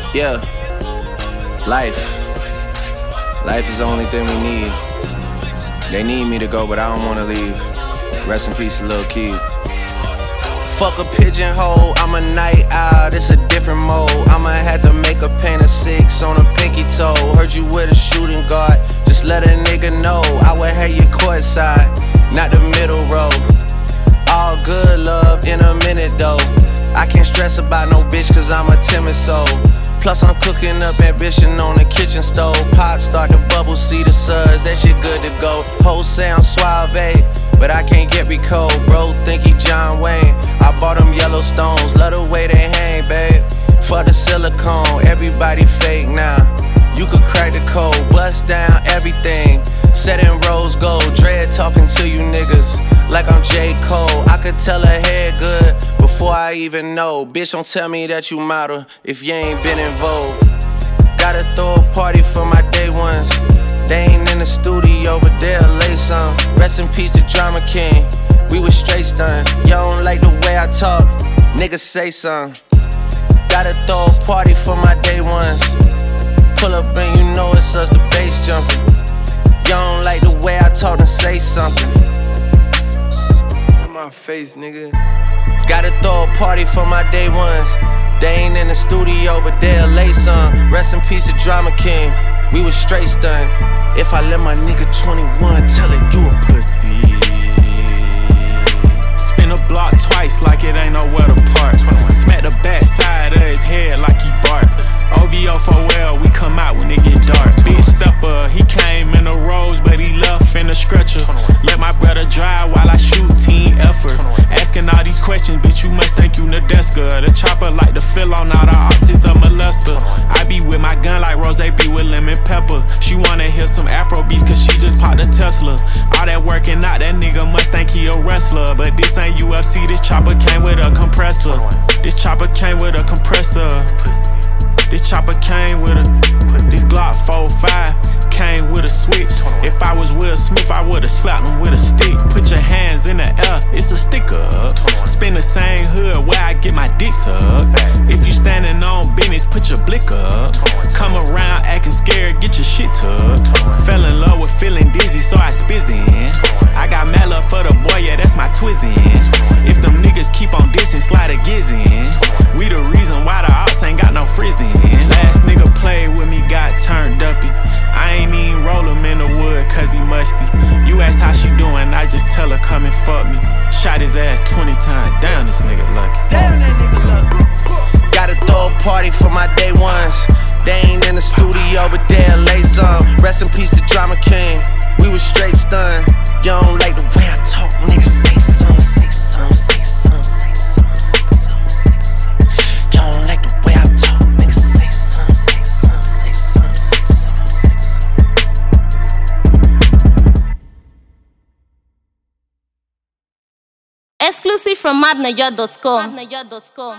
Yeah, life is the only thing we need. They need me to go, but I don't wanna leave. Rest in peace, Lil Keith. Fuck a pigeonhole, I'm a night owl, it's a different mode. I'ma have to make a paint of 6 on a pinky toe. Heard you with a shooting guard, just let a nigga know. I would have you courtside, not the middle row. All good love in a minute though. I can't stress about no bitch cause I'm a timid soul. Plus I'm cooking up ambition on the kitchen stove. Pot start to bubble, see the suds, that shit good to go. Hoes say I'm suave, but I can't get me cold. Bro think he John Wayne, I bought them Yellowstones. Love the way they hang, babe. For the silicone, everybody fake now. You could crack the code, bust down everything. Set in rose gold, dread talking to you niggas like I'm J. Cole. I could tell her head good before I even know. Bitch, don't tell me that you model if you ain't been in vogue. Gotta throw a party for my day ones. They ain't in the studio, but they'll lay some. Rest in peace to Drama King, we was straight stunned. Y'all don't like the way I talk, niggas say something. Gotta throw a party for my day ones. Pull up and you know it's us, the bass jumping. Y'all don't like the way I talk, and say something. My face, nigga. Gotta throw a party for my day ones. They ain't in the studio, but they'll lay some. Rest in peace to Drama King, we was straight stunned. If I let my nigga 21 tell it, you a pussy. Spin a block twice like it ain't nowhere to park. Smack the back side of his head like he bark. OVO for well, we come out when it get dark. Big stepper, he came in a rose, but he left in a stretcher. Let my brother drive while I shoot, team effort. Asking all these questions, bitch, you must think you Nadeska. The chopper like to fill on all the optics of molester. I be with my gun like Rose be with lemon pepper. She wanna hear some Afro beats cause she just popped a Tesla. All that working out, that nigga must think he a wrestler. But this ain't UFC, this chopper came with a compressor. This chopper came with a compressor. This chopper came with a, this Glock 45 came with a switch. If I was Will Smith, I would've slapped him with a stick. Put your hands in the air, it's a sticker up. Spin the same hood where I get my dicks up. If you standing on business, put your blick up. Come around acting scared, get your shit tucked. Fell in love with feeling dizzy, so I spizzin'. I got mad love for the boy, yeah, that's my twizzin'. If them niggas keep on dissing, slide a giz in. We the reason why the ops ain't got no frizzin'. Last nigga played with me, got turned uppy. I ain't even roll him in the wood cause he musty. You ask how she doing, I just tell her come and fuck me. Shot his ass 20 times, damn this nigga lucky. Damn that nigga lucky. Gotta throw a party for my day ones. They ain't in the studio, but they'll lay some. Rest in peace to Drama King, we was straight stunned. You don't like the way I talk, nigga, say something, say something, say something, say something, say something, say something. You don't like the way I talk, nigga, say something, say something, say something, say something, say something. Exclusive from madnayor.com.